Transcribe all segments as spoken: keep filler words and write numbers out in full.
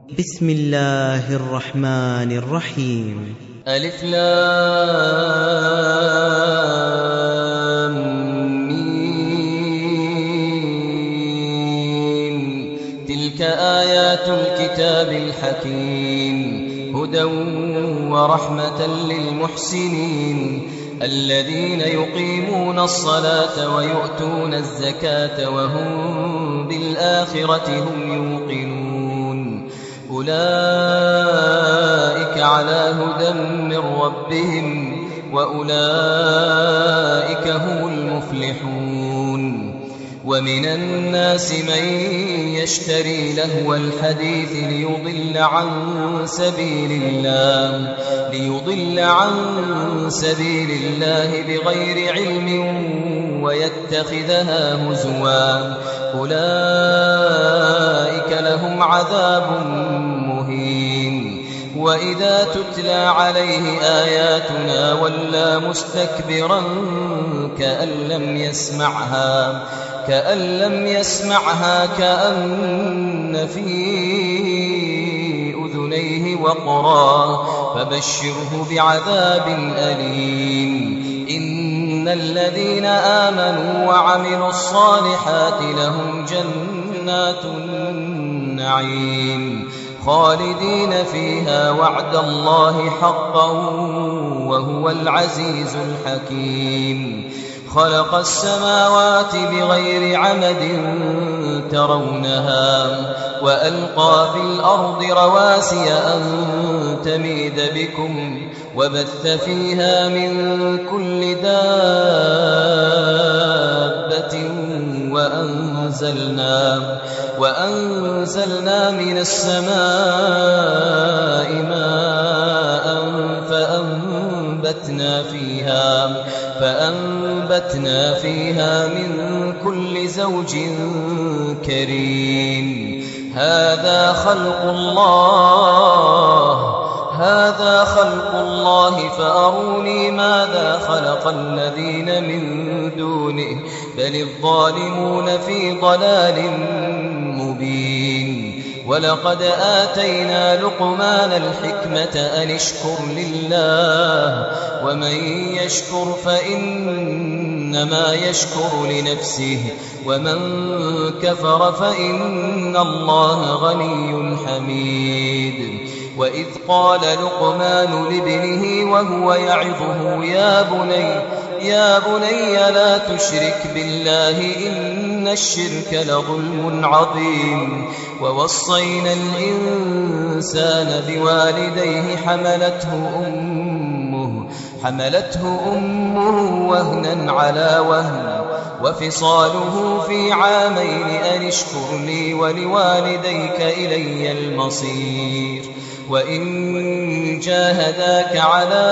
بسم الله الرحمن الرحيم. ألف لام ميم. تلك آيات الكتاب الحكيم هدى ورحمة للمحسنين الذين يقيمون الصلاة ويؤتون الزكاة وهم بالآخرة هم يوقنون أولئك على هدى من ربهم وأولئك هم المفلحون. ومن الناس من يشتري لهو الحديث ليضل عن سبيل الله ليضل عن سبيل الله بغير علم ويتخذها هزوا أولئك لهم عذاب مهين. وإذا تتلى عليه آياتنا ولى مستكبرا كأن لم يسمعها كأن لم يسمعها كأن في أذنيه وقرا فبشره بعذاب أليم. إن الذين آمنوا وعملوا الصالحات لهم جنات النعيم خالدين فيها وعد الله حقا وهو العزيز الحكيم. خلق السماوات بغير عمد ترونها وألقى في الأرض رواسي أن تميد بكم وبث فيها من كل دابة وأنزلنا, وأنزلنا من السماء ماء فأنبتنا فيها, فأنبتنا فيها من كل زوج كريم. هذا خلق الله هذا خلق الله فأروني ماذا خلق الذين من دونه بل الظالمون في ضلال مبين. ولقد آتينا لقمان الحكمة أن اشكر لله ومن يشكر فإنما يشكر لنفسه ومن كفر فإن الله غني حميد. وإذ قال لقمان لابنه وهو يعظه يا بني يا بني لا تشرك بالله إن الشرك لظلم عظيم. ووصينا الإنسان بوالديه حملته أمه حملته أمه وهنا على وهن وفصاله في عامين أن اشكر لي ولوالديك إلي المصير. وإن جاهداك على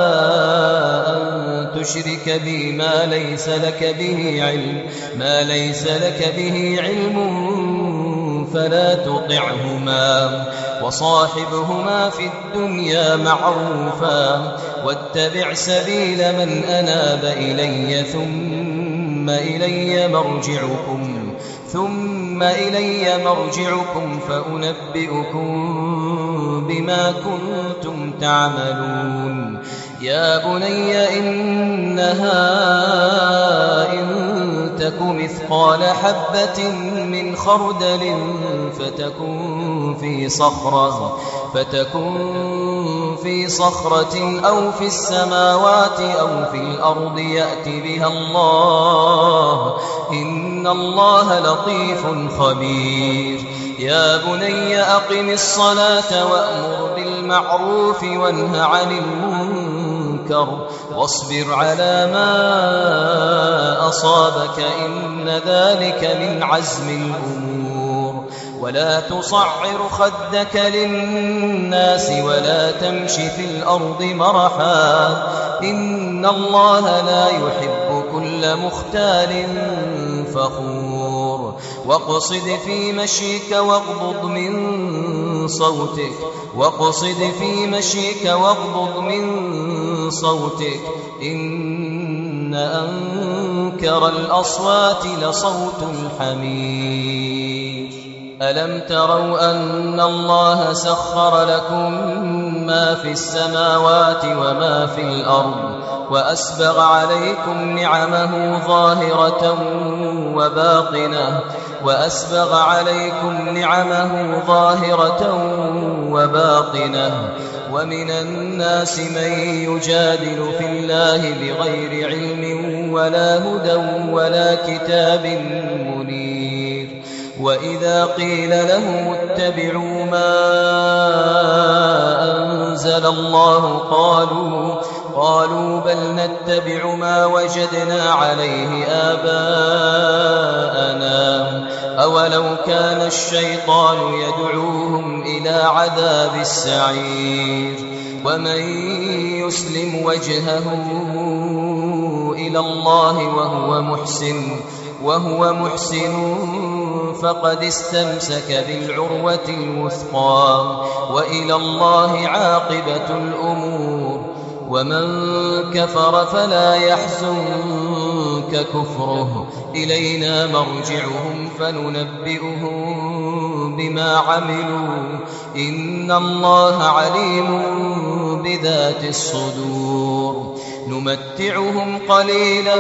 أن تشرك بي ما ليس لك به علم ما ليس لك به علم فلا تطعهما وصاحبهما في الدنيا معروفا واتبع سبيل من أناب إلي ثم إلي مرجعكم ثم إلي مرجعكم فأنبئكم بما كنتم تعملون. يا بني إنها إن تك مثقال حبة من خردل فتكن في صخرة فتكن في صخرة أو في السماوات أو في الأرض يأت بها الله إن الله لطيف خبير. يا بني أقم الصلاة وأمر بالمعروف وانه عن المنكر واصبر على ما أصابك إن ذلك من عزم الأمور. ولا تصعر خدك للناس ولا تمش في الأرض مرحا إن الله لا يحب كل مختال فخور. واقصد في مشيك واغضض من صوتك واقصد في مشيك واغضض من صوتك إن أنكر الأصوات لصوت الحمير. ألم تروا أن الله سخر لكم ما في السماوات وما في الأرض وأسبغ عليكم نعمه ظاهرة وباطنة وأسبغ عليكم نعمه ظاهرة وباطنة ومن الناس من يجادل في الله بغير علم ولا هدى ولا كتاب منير وإذا قيل لهم اتبعوا ما أنزل الله قالوا قالوا بل نتبع ما وجدنا عليه آباءنا أولو كان الشيطان يدعوهم إلى عذاب السعير ومن يسلم وجهه إلى الله وهو محسن وهو محسن فقد استمسك بالعروة الوثقى وإلى الله عاقبة الأمور ومن كفر فلا يحزنك كفره إلينا مرجعهم فننبئهم بما عملوا إن الله عليم بذات الصدور نمتعهم قليلا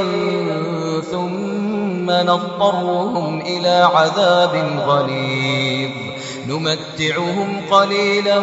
ثم نضطرهم إلى عذاب غليظ نمتعهم قليلا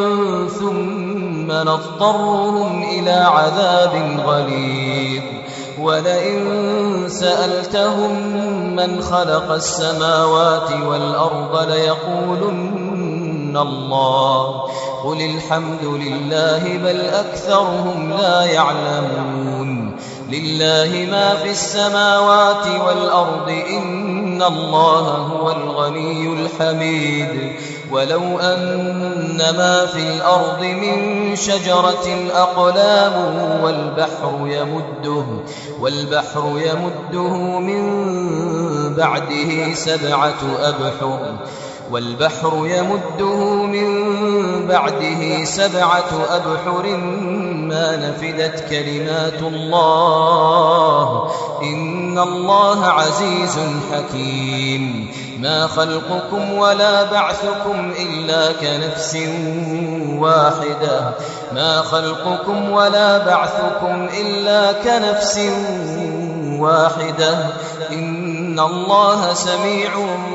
ثم نضطرهم إلى عذاب غليظ ولئن سألتهم من خلق السماوات والأرض ليقولن الله قل الحمد لله بل أكثرهم لا يعلمون لله ما في السماوات والأرض إن الله هو الغني الحميد ولو أن ما في الأرض من شجرة أقلام والبحر يمده والبحر يمده من بعده سبعة أبحر والبحر يمده من بعده سبعة أبحر ما نفدت كلمات الله إن الله عزيز حكيم ما خلقكم ولا بعثكم إلا كنفس واحدة ما خلقكم ولا بعثكم إلا كنفس واحدة إن الله سميع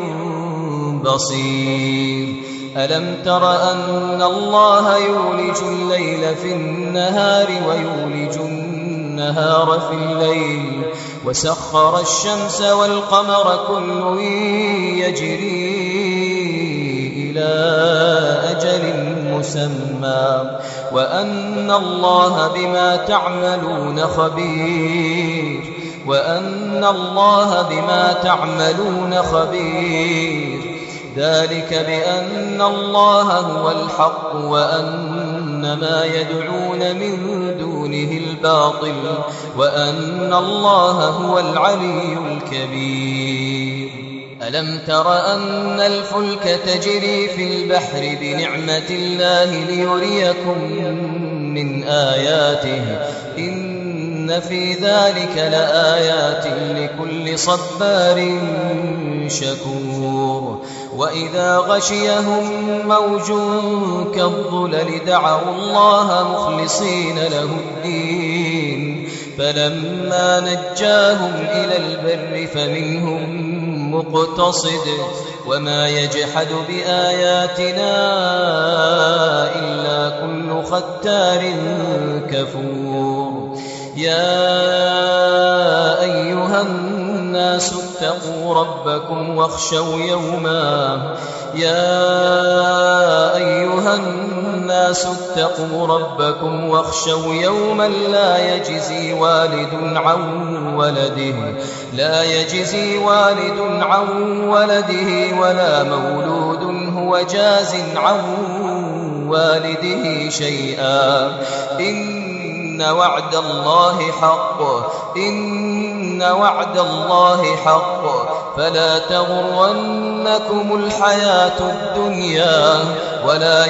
بصير ألم تر أن الله يولج الليل في النهار ويولج النهار في الليل وسخر الشمس والقمر كل يجري إلى أجل مسمى وأن الله بما تعملون خبير وأن الله بما تعملون خبير ذلك بأن الله هو الحق وأن ما يدعون من دونه الباطل وأن الله هو العلي الكبير ألم تر أن الفلك تجري في البحر بنعمة الله ليريكم من آياته إن في ذلك لآيات لكل صبار شكور وإذا غشيهم موج كالظلل دعوا الله مخلصين له الدين فلما نجاهم إلى البر فمنهم مقتصد وما يجحد بآياتنا إلا كل ختار كفور يا أيها الناس اتقوا ربكم واخشوا يوما يا أيها الناس اتقوا ربكم واخشوا يوما لا يجزي والد عن ولده لا يجزي والد عن ولده ولا مولود هو جاز عن والده شيئا إن وعد الله حق إن وعد الله حق فلا تغرنكم الحياة الدنيا ولا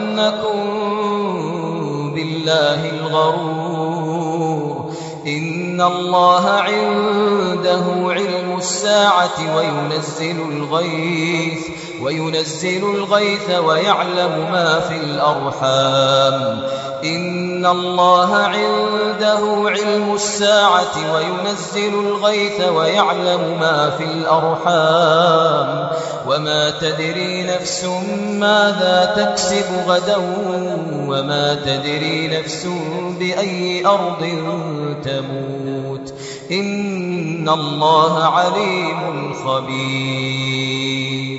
يغرنكم بالله الغرور إن إن الله عنده علم الساعة وينزل الغيث وينزل الغيث ويعلم ما في الأرحام إن الله عنده علم الساعة وينزل الغيث ويعلم ما في الأرحام وما تدري نفس ماذا تكسب غدا وما تدري نفس بأي أرض تموت إن الله عليم خبير